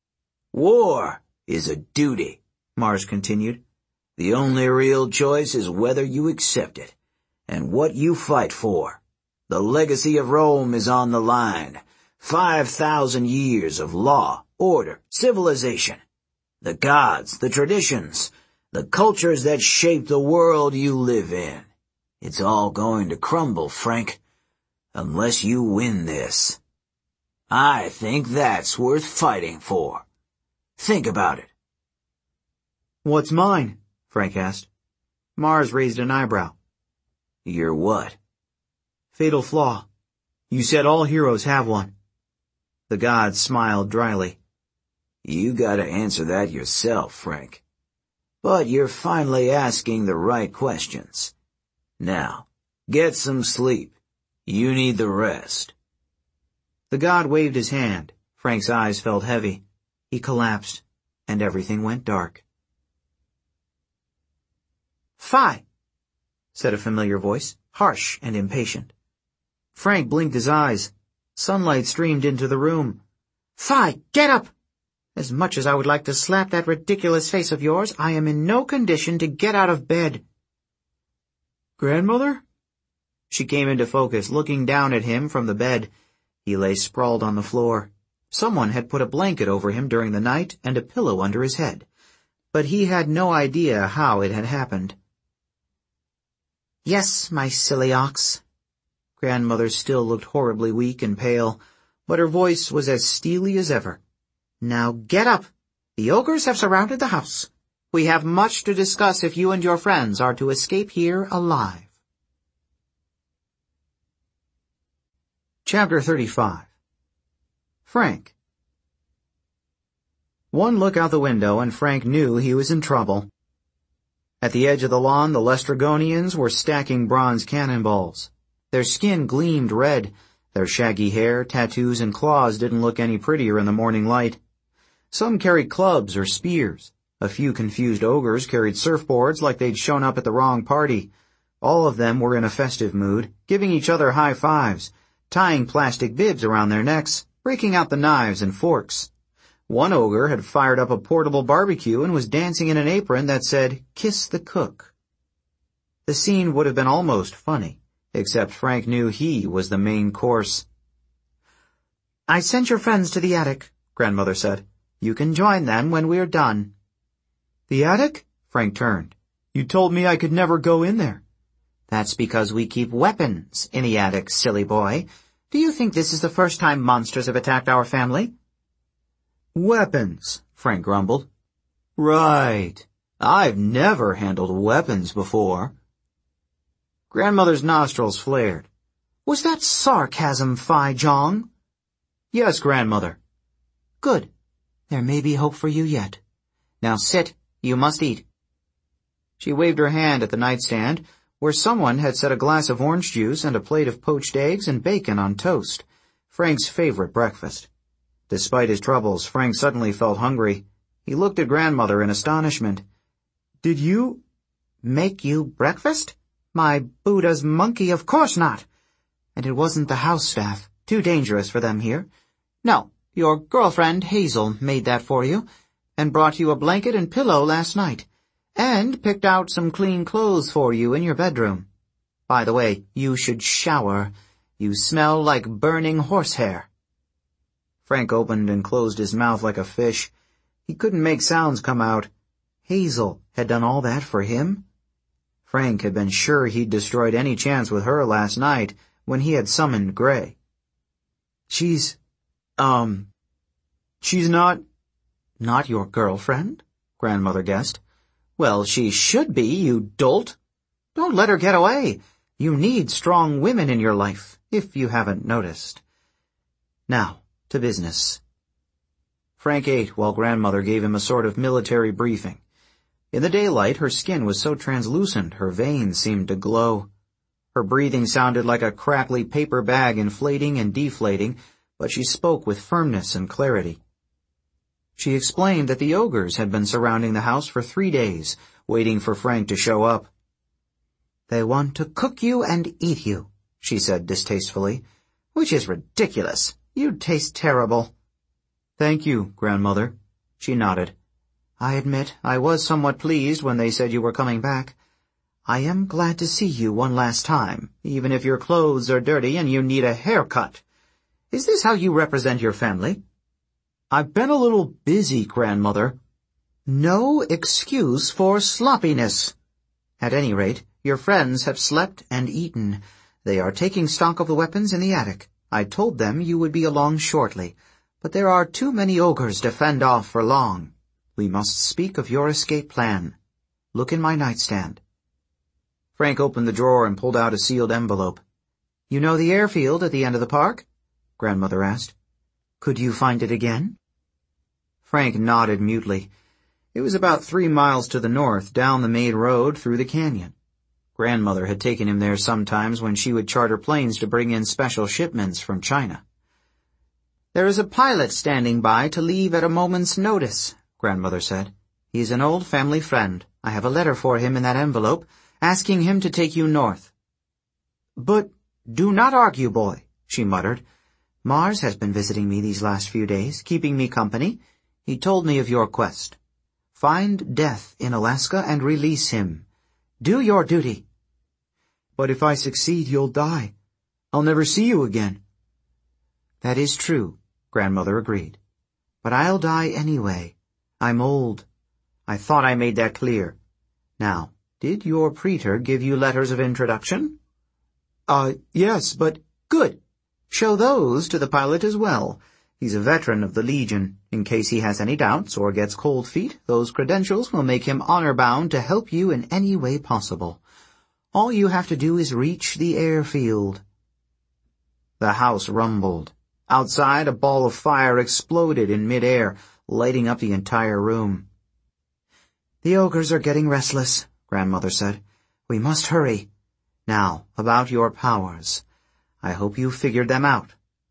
War is a duty, Mars continued. The only real choice is whether you accept it, and what you fight for. The legacy of Rome is on the line. Five thousand years of law, order, civilization. The gods, the traditions, the cultures that shape the world you live in. It's all going to crumble, Frank, unless you win this. I think that's worth fighting for. Think about it. What's mine? Frank asked. Mars raised an eyebrow. Your what? Fatal flaw. You said all heroes have one. The god smiled dryly. You gotta answer that yourself, Frank. But you're finally asking the right questions. Now, get some sleep. You need the rest. The god waved his hand. Frank's eyes felt heavy. He collapsed, and everything went dark. Phi, said a familiar voice, harsh and impatient. Frank blinked his eyes. Sunlight streamed into the room. Phi, get up! As much as I would like to slap that ridiculous face of yours, I am in no condition to get out of bed. Grandmother? She came into focus, looking down at him from the bed. He lay sprawled on the floor. Someone had put a blanket over him during the night and a pillow under his head. But he had no idea how it had happened. Yes, my silly ox. Grandmother still looked horribly weak and pale, but her voice was as steely as ever. Now get up. The ogres have surrounded the house. We have much to discuss if you and your friends are to escape here alive. Chapter thirty-five. Frank. One look out the window and Frank knew he was in trouble. At the edge of the lawn, the Lestrygonians were stacking bronze cannonballs. Their skin gleamed red. Their shaggy hair, tattoos, and claws didn't look any prettier in the morning light. Some carried clubs or spears. A few confused ogres carried surfboards like they'd shown up at the wrong party. All of them were in a festive mood, giving each other high fives, tying plastic bibs around their necks, breaking out the knives and forks. One ogre had fired up a portable barbecue and was dancing in an apron that said, "Kiss the cook." The scene would have been almost funny, except Frank knew he was the main course. I sent your friends to the attic, Grandmother said. You can join them when we're done. The attic? Frank turned. You told me I could never go in there. That's because we keep weapons in the attic, silly boy. Do you think this is the first time monsters have attacked our family? Weapons, Frank grumbled. Right. I've never handled weapons before. Grandmother's nostrils flared. Was that sarcasm, Phi Jong? Yes, Grandmother. Good. There may be hope for you yet. Now sit. You must eat. She waved her hand at the nightstand, where someone had set a glass of orange juice and a plate of poached eggs and bacon on toast, Frank's favorite breakfast. Despite his troubles, Frank suddenly felt hungry. He looked at Grandmother in astonishment. Did you make you breakfast? My Buddha's monkey, of course not. And it wasn't the house staff. Too dangerous for them here. No, your girlfriend Hazel made that for you, and brought you a blanket and pillow last night, and picked out some clean clothes for you in your bedroom. By the way, you should shower. You smell like burning horsehair. Frank opened and closed his mouth like a fish. He couldn't make sounds come out. Hazel had done all that for him? Frank had been sure he'd destroyed any chance with her last night when he had summoned Gray. She's, um, she's not, not your girlfriend? Grandmother guessed. Well, she should be, you dolt. Don't let her get away. You need strong women in your life, if you haven't noticed. Now, to business. Frank ate while Grandmother gave him a sort of military briefing. In the daylight, her skin was so translucent her veins seemed to glow. Her breathing sounded like a crackly paper bag inflating and deflating, but she spoke with firmness and clarity. She explained that the ogres had been surrounding the house for three days, waiting for Frank to show up. They want to cook you and eat you, she said distastefully, which is ridiculous. You taste terrible. Thank you, Grandmother. She nodded. I admit I was somewhat pleased when they said you were coming back. I am glad to see you one last time, even if your clothes are dirty and you need a haircut. Is this how you represent your family? I've been a little busy, Grandmother. No excuse for sloppiness. At any rate, your friends have slept and eaten. They are taking stock of the weapons in the attic. I told them you would be along shortly, but there are too many ogres to fend off for long. We must speak of your escape plan. Look in my nightstand. Frank opened the drawer and pulled out a sealed envelope. You know the airfield at the end of the park? Grandmother asked. Could you find it again? Frank nodded mutely. It was about three miles to the north, down the main road through the canyon. Grandmother had taken him there sometimes when she would charter planes to bring in special shipments from China. There is a pilot standing by to leave at a moment's notice, Grandmother said. He is an old family friend. I have a letter for him in that envelope, asking him to take you north. But do not argue, boy, she muttered. Mars has been visiting me these last few days, keeping me company. He told me of your quest. Find Death in Alaska and release him. Do your duty. But if I succeed, you'll die. I'll never see you again. That is true, Grandmother agreed. But I'll die anyway. I'm old. I thought I made that clear. Now, did your praetor give you letters of introduction? Uh, yes, but good. Show those to the pilot as well. He's a veteran of the Legion. In case he has any doubts or gets cold feet, those credentials will make him honor-bound to help you in any way possible. All you have to do is reach the airfield. The house rumbled. Outside, a ball of fire exploded in mid-air, lighting up the entire room. The ogres are getting restless, Grandmother said. We must hurry. Now, about your powers. I hope you figured them out.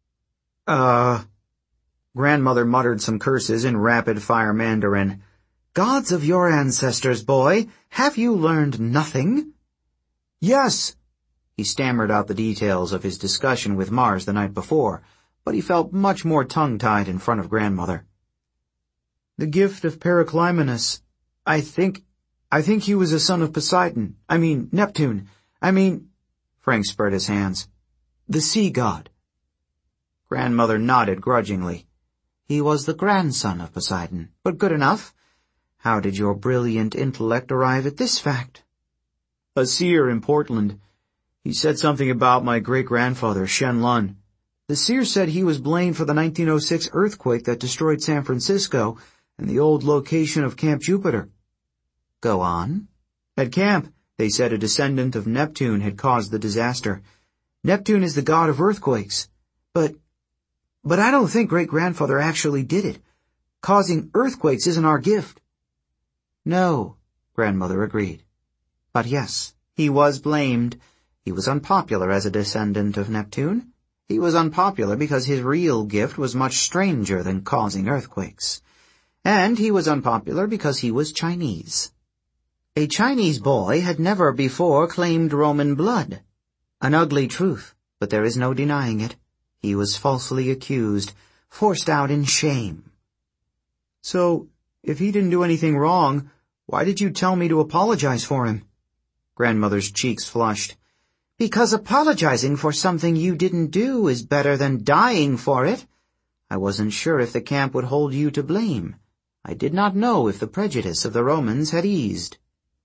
Uh... Grandmother muttered some curses in rapid-fire Mandarin. Gods of your ancestors, boy, have you learned nothing? Yes. He stammered out the details of his discussion with Mars the night before, but he felt much more tongue-tied in front of Grandmother. The gift of Periclymenus. I think, I think he was a son of Poseidon. I mean, Neptune. I mean... Frank spread his hands. The sea god. Grandmother nodded grudgingly. He was the grandson of Poseidon, but good enough. How did your brilliant intellect arrive at this fact? A seer in Portland. He said something about my great-grandfather, Shen Lun. The seer said he was blamed for the nineteen oh six earthquake that destroyed San Francisco and the old location of Camp Jupiter. Go on. At camp, They said a descendant of Neptune had caused the disaster. Neptune is the god of earthquakes. But, but I don't think great-grandfather actually did it. Causing earthquakes isn't our gift. No, Grandmother agreed. But yes, he was blamed. He was unpopular as a descendant of Neptune. He was unpopular because his real gift was much stranger than causing earthquakes. And he was unpopular because he was Chinese. A Chinese boy had never before claimed Roman blood. An ugly truth, but there is no denying it. He was falsely accused, forced out in shame. So, if he didn't do anything wrong, why did you tell me to apologize for him? Grandmother's cheeks flushed. Because apologizing for something you didn't do is better than dying for it. I wasn't sure if the camp would hold you to blame. I did not know if the prejudice of the Romans had eased.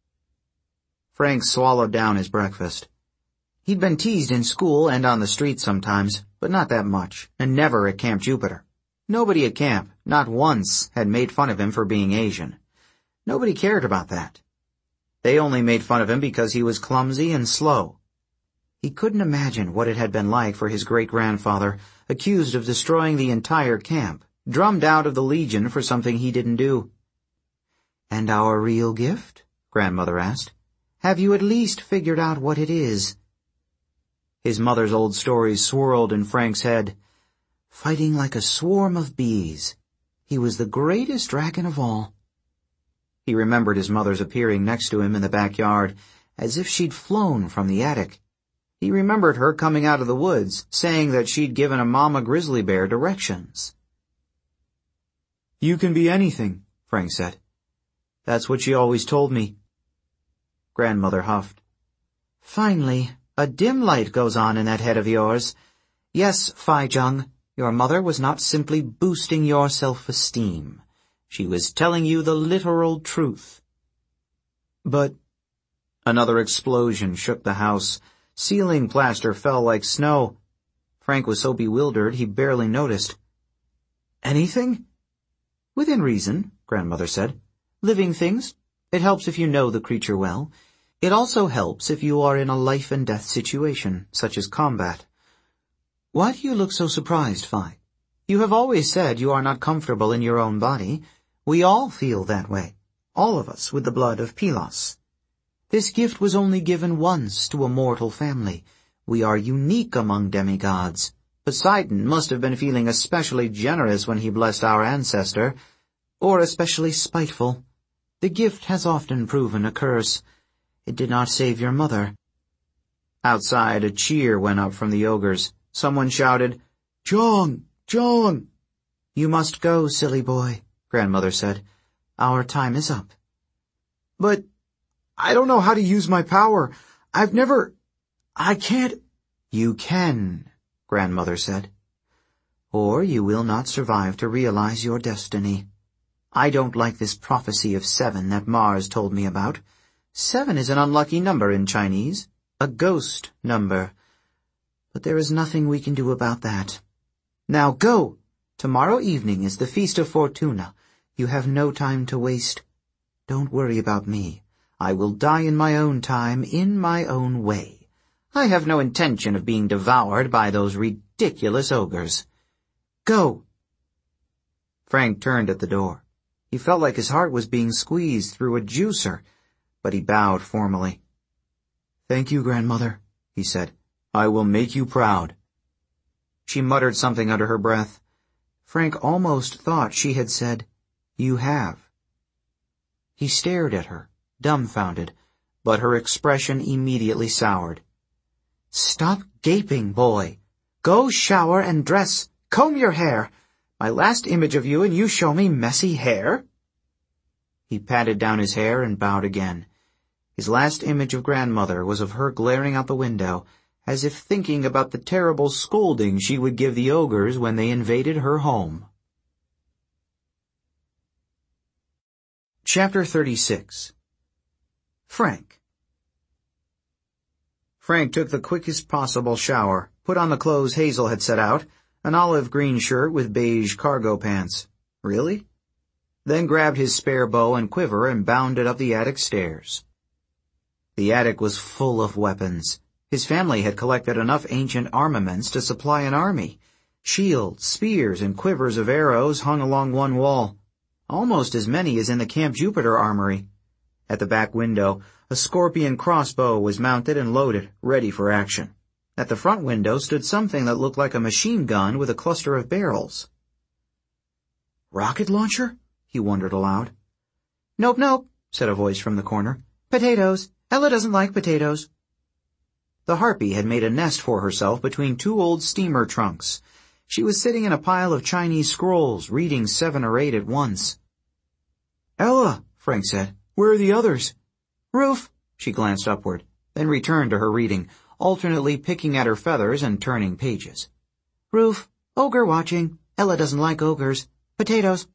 Frank swallowed down his breakfast. He'd been teased in school and on the street sometimes, but not that much, and never at Camp Jupiter. Nobody at camp, not once, had made fun of him for being Asian. Nobody cared about that. They only made fun of him because he was clumsy and slow. He couldn't imagine what it had been like for his great-grandfather, accused of destroying the entire camp, drummed out of the Legion for something he didn't do. "And our real gift?" Grandmother asked. "Have you at least figured out what it is?" His mother's old stories swirled in Frank's head. Fighting like a swarm of bees. He was the greatest dragon of all. He remembered his mother's appearing next to him in the backyard, as if she'd flown from the attic. He remembered her coming out of the woods, saying that she'd given a mama grizzly bear directions. "You can be anything," Frank said. "That's what she always told me." Grandmother huffed. "Finally, a dim light goes on in that head of yours. Yes, Fai Zheng, your mother was not simply boosting your self-esteem. She was telling you the literal truth." But another explosion shook the house. Ceiling plaster fell like snow. Frank was so bewildered he barely noticed. "Anything?" "Within reason," Grandmother said. "Living things. It helps if you know the creature well. It also helps if you are in a life-and-death situation, such as combat." "Why do you look so surprised, Phi? You have always said you are not comfortable in your own body. We all feel that way, all of us with the blood of Pylos. This gift was only given once to a mortal family. We are unique among demigods. Poseidon must have been feeling especially generous when he blessed our ancestor, or especially spiteful. The gift has often proven a curse. It did not save your mother." Outside, a cheer went up from the ogres. Someone shouted, "Zheng! Zheng!" "You must go, silly boy," Grandmother said. "Our time is up." "But I don't know how to use my power. I've never... I can't..." "You can," Grandmother said. "Or you will not survive to realize your destiny. I don't like this prophecy of seven that Mars told me about. Seven is an unlucky number in Chinese, a ghost number. But there is nothing we can do about that. Now go! Tomorrow evening is the Feast of Fortuna. You have no time to waste. Don't worry about me. I will die in my own time, in my own way. I have no intention of being devoured by those ridiculous ogres. Go!" Frank turned at the door. He felt like his heart was being squeezed through a juicer, but he bowed formally. "Thank you, Grandmother," he said. "I will make you proud." She muttered something under her breath. Frank almost thought she had said, "You have." He stared at her, dumbfounded, but her expression immediately soured. "Stop gaping, boy. Go shower and dress. Comb your hair. My last image of you and you show me messy hair?" He patted down his hair and bowed again. His last image of Grandmother was of her glaring out the window, as if thinking about the terrible scolding she would give the ogres when they invaded her home. Chapter thirty-six. Frank. Frank took the quickest possible shower, put on the clothes Hazel had set out, an olive green shirt with beige cargo pants. Really? Then grabbed his spare bow and quiver and bounded up the attic stairs. The attic was full of weapons. His family had collected enough ancient armaments to supply an army. Shields, spears, and quivers of arrows hung along one wall, almost as many as in the Camp Jupiter armory. At the back window, a scorpion crossbow was mounted and loaded, ready for action. At the front window stood something that looked like a machine gun with a cluster of barrels. "Rocket launcher?" he wondered aloud. "Nope, nope," said a voice from the corner. "Potatoes. Ella doesn't like potatoes." The harpy had made a nest for herself between two old steamer trunks. She was sitting in a pile of Chinese scrolls, reading seven or eight at once. "Ella," Frank said, "where are the others?" "Roof." She glanced upward, then returned to her reading, alternately picking at her feathers and turning pages. "Roof. Ogre watching. Ella doesn't like ogres. Potatoes."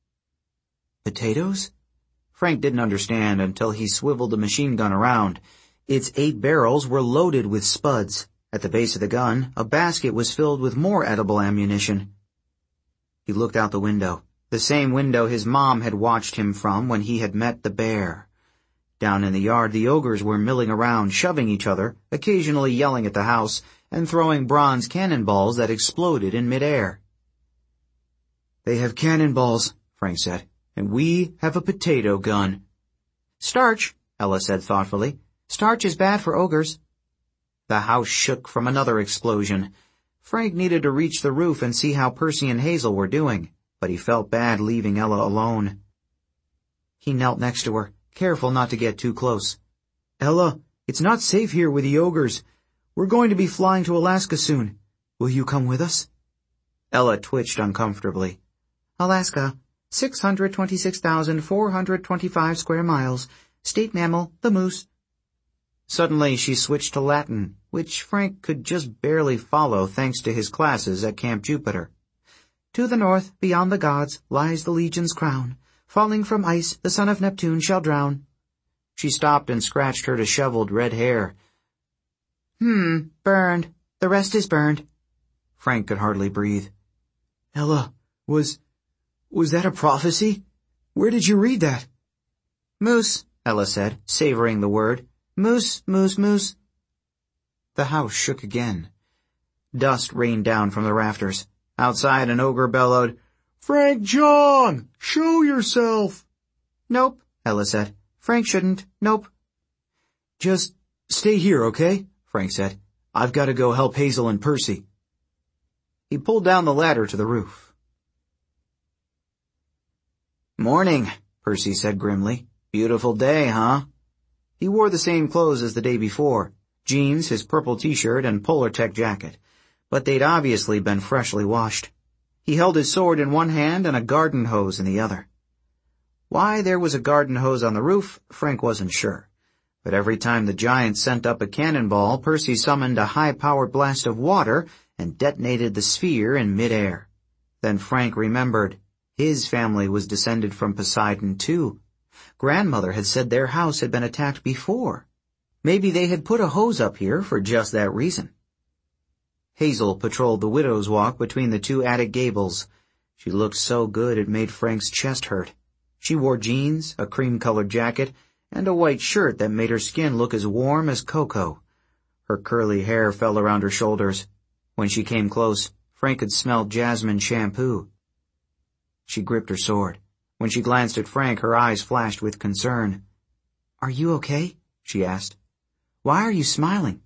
Potatoes? Frank didn't understand until he swiveled the machine gun around. Its eight barrels were loaded with spuds. At the base of the gun, a basket was filled with more edible ammunition. He looked out the window, the same window his mom had watched him from when he had met the bear. Down in the yard, the ogres were milling around, shoving each other, occasionally yelling at the house, and throwing bronze cannonballs that exploded in midair. "They have cannonballs," Frank said, "and we have a potato gun." "Starch," Ella said thoughtfully. "Starch is bad for ogres." The house shook from another explosion. Frank needed to reach the roof and see how Percy and Hazel were doing, but he felt bad leaving Ella alone. He knelt next to her, careful not to get too close. "Ella, it's not safe here with the ogres. We're going to be flying to Alaska soon. Will you come with us?" Ella twitched uncomfortably. "Alaska, six hundred twenty-six thousand four hundred twenty-five square miles. State mammal, the moose." Suddenly she switched to Latin, which Frank could just barely follow thanks to his classes at Camp Jupiter. "To the north, beyond the gods, lies the legion's crown. Falling from ice, the son of Neptune shall drown." She stopped and scratched her disheveled red hair. Hmm, burned. The rest is burned." Frank could hardly breathe. "Ella, was... was that a prophecy? Where did you read that?" "Moose," Ella said, savoring the word. "Moose, moose, moose." The house shook again. Dust rained down from the rafters. Outside, an ogre bellowed, "Frank John, show yourself!" "Nope," Ella said. "Frank shouldn't. Nope." "Just stay here, okay?" Frank said. "I've got to go help Hazel and Percy." He pulled down the ladder to the roof. "Morning," Percy said grimly. "Beautiful day, huh?" He wore the same clothes as the day before, jeans, his purple t-shirt, and Polartec jacket, but they'd obviously been freshly washed. He held his sword in one hand and a garden hose in the other. Why there was a garden hose on the roof, Frank wasn't sure, but every time the giant sent up a cannonball, Percy summoned a high-powered blast of water and detonated the sphere in midair. Then Frank remembered. His family was descended from Poseidon, too. Grandmother had said their house had been attacked before. Maybe they had put a hose up here for just that reason. Hazel patrolled the widow's walk between the two attic gables. She looked so good it made Frank's chest hurt. She wore jeans, a cream-colored jacket, and a white shirt that made her skin look as warm as cocoa. Her curly hair fell around her shoulders. When she came close, Frank could smell jasmine shampoo. She gripped her sword. When she glanced at Frank, her eyes flashed with concern. "Are you okay?" she asked. "Why are you smiling?"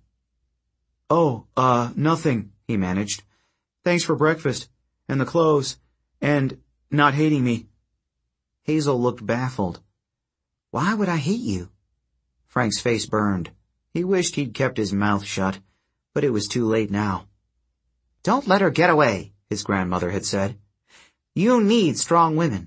"Oh, uh, nothing," he managed. "Thanks for breakfast, and the clothes, and not hating me." Hazel looked baffled. "Why would I hate you?" Frank's face burned. He wished he'd kept his mouth shut, but it was too late now. "Don't let her get away," his grandmother had said. "You need strong women."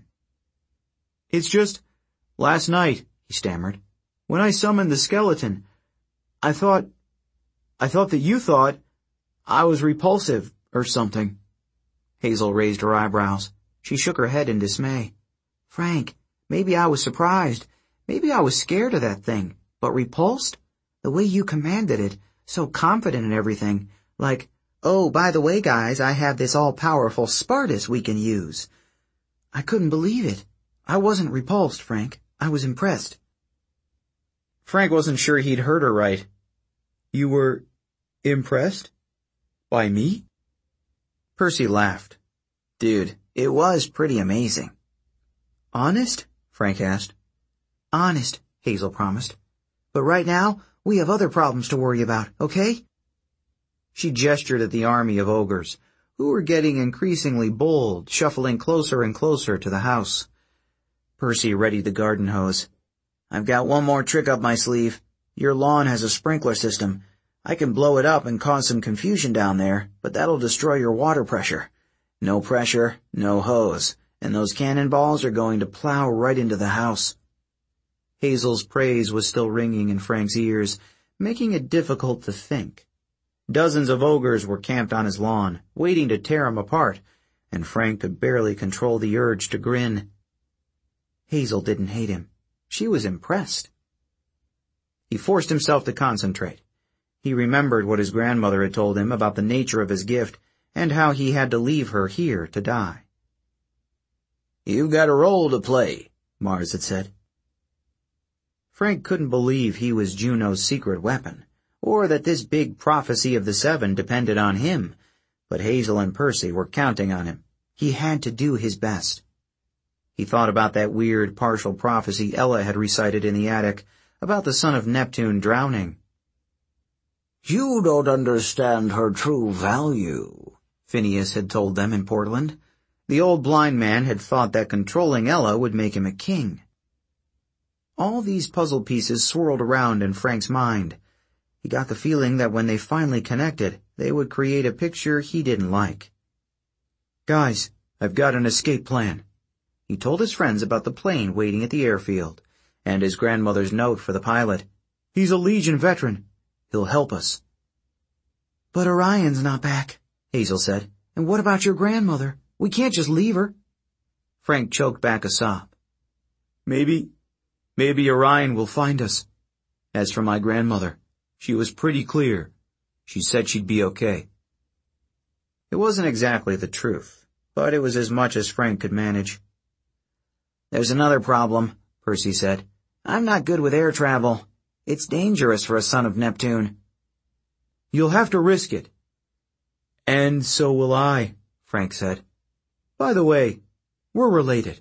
"It's just, last night," he stammered, "when I summoned the skeleton, I thought, I thought that you thought I was repulsive or something." Hazel raised her eyebrows. She shook her head in dismay. "Frank, maybe I was surprised. Maybe I was scared of that thing. But repulsed? The way you commanded it, so confident in everything, like, oh, by the way, guys, I have this all-powerful Spartus we can use. I couldn't believe it. I wasn't repulsed, Frank. I was impressed." Frank wasn't sure he'd heard her right. You were impressed? By me? Percy laughed. Dude, it was pretty amazing. Honest? Frank asked. Honest, Hazel promised. But right now, we have other problems to worry about, okay? She gestured at the army of ogres, who were getting increasingly bold, shuffling closer and closer to the house. Percy readied the garden hose. I've got one more trick up my sleeve. Your lawn has a sprinkler system. I can blow it up and cause some confusion down there, but that'll destroy your water pressure. No pressure, no hose, and those cannonballs are going to plow right into the house. Hazel's praise was still ringing in Frank's ears, making it difficult to think. Dozens of ogres were camped on his lawn, waiting to tear him apart, and Frank could barely control the urge to grin. Hazel didn't hate him. She was impressed. He forced himself to concentrate. He remembered what his grandmother had told him about the nature of his gift and how he had to leave her here to die. You've got a role to play, Mars had said. Frank couldn't believe he was Juno's secret weapon, or that this big prophecy of the Seven depended on him, but Hazel and Percy were counting on him. He had to do his best. He thought about that weird partial prophecy Ella had recited in the attic about the son of Neptune drowning. You don't understand her true value, Phineas had told them in Portland. The old blind man had thought that controlling Ella would make him a king. All these puzzle pieces swirled around in Frank's mind. He got the feeling that when they finally connected, they would create a picture he didn't like. Guys, I've got an escape plan. He told his friends about the plane waiting at the airfield, and his grandmother's note for the pilot. He's a Legion veteran. He'll help us. But Orion's not back, Hazel said. And what about your grandmother? We can't just leave her. Frank choked back a sob. Maybe, maybe Orion will find us. As for my grandmother, she was pretty clear. She said she'd be okay. It wasn't exactly the truth, but it was as much as Frank could manage. There's another problem, Percy said. I'm not good with air travel. It's dangerous for a son of Neptune. You'll have to risk it. And so will I, Frank said. By the way, we're related.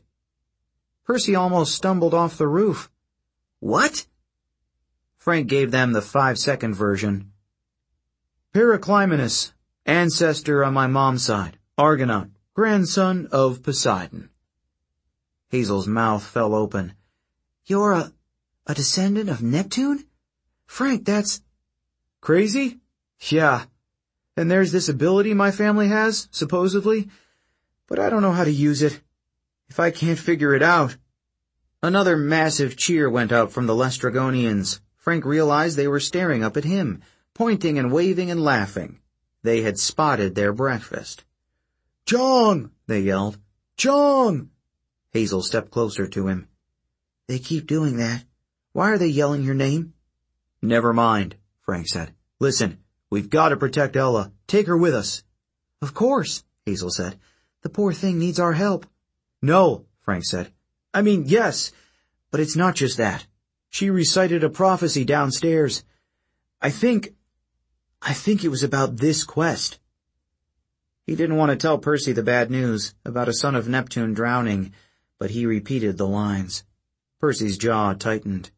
Percy almost stumbled off the roof. What? Frank gave them the five-second version. Periclymenus, ancestor on my mom's side, Argonaut, grandson of Poseidon. Hazel's mouth fell open. You're a, a descendant of Neptune? Frank, that's... Crazy? Yeah. And there's this ability my family has, supposedly, but I don't know how to use it. If I can't figure it out. Another massive cheer went up from the Lestragonians. Frank realized they were staring up at him, pointing and waving and laughing. They had spotted their breakfast. John! They yelled. John! Hazel stepped closer to him. They keep doing that. Why are they yelling your name? Never mind, Frank said. Listen, we've got to protect Ella. Take her with us. Of course, Hazel said. The poor thing needs our help. No, Frank said. I mean, yes, but it's not just that. She recited a prophecy downstairs. I think, I think it was about this quest. He didn't want to tell Percy the bad news about a son of Neptune drowning, but he repeated the lines. Percy's jaw tightened.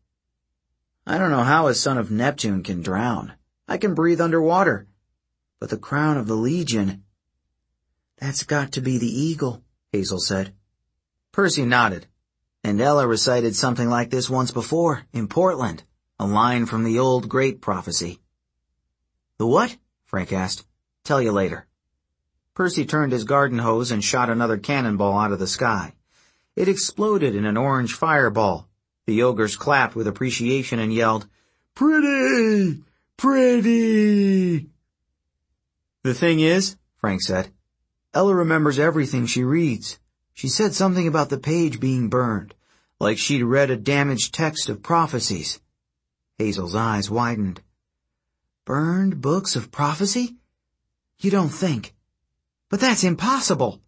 I don't know how a son of Neptune can drown. I can breathe underwater. But the crown of the Legion... That's got to be the eagle, Hazel said. Percy nodded. And Ella recited something like this once before, in Portland. A line from the old great prophecy. The what? Frank asked. Tell you later. Percy turned his garden hose and shot another cannonball out of the sky. It exploded in an orange fireball. The ogres clapped with appreciation and yelled, Pretty! Pretty! The thing is, Frank said, Ella remembers everything she reads. She said something about the page being burned, like she'd read a damaged text of prophecies. Hazel's eyes widened. Burned books of prophecy? You don't think. But that's impossible.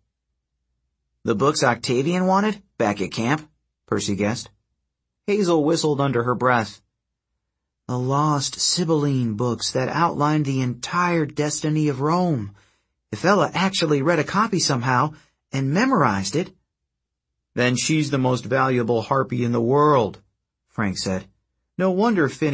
The books Octavian wanted, back at camp, Percy guessed. Hazel whistled under her breath. The lost Sibylline books that outlined the entire destiny of Rome. If Ella actually read a copy somehow and memorized it, "Then she's the most valuable harpy in the world," Frank said. "No wonder Phineas